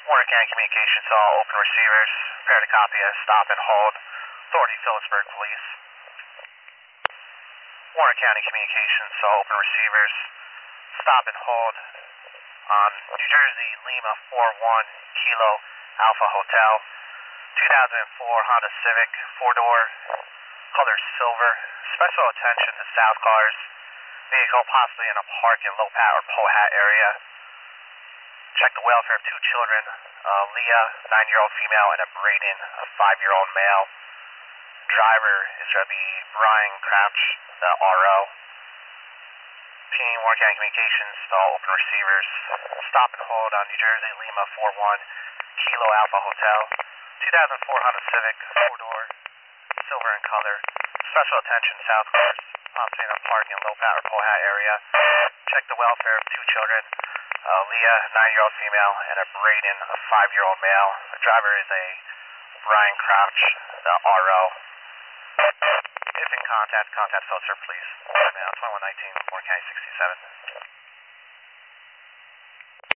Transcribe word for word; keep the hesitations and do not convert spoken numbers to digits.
Warner County Communications to all open receivers. Prepare to copy a stop and hold. Authority Phillipsburg Police. Warner County Communications to all open receivers. Stop and hold on New Jersey Lima four one Kilo Alpha Hotel. two thousand four Honda Civic four door, color silver. Special attention to South cars. Vehicle possibly in a park in Lopat or Pohat area. Check the welfare of two children, uh, Leah, nine-year-old female, and a Braden, a five-year-old male. Driver is going to be Brian Crouch, the R O. Team Warner County Communications to all open receivers. Stop and hold on New Jersey Lima four one Kilo Alpha Hotel. two thousand four Honda Civic four door, silver in color. Special attention South cars, possibly in a park in Lopat or Pohat area. Check the welfare of two children. Uh, Leah, nine-year-old female, and a Braden, a five-year-old male. The driver is a Brian Crouch, the R O. If in contact, contact Phillipsburg Police. Email twenty-one nineteen, Warren County sixty-seven.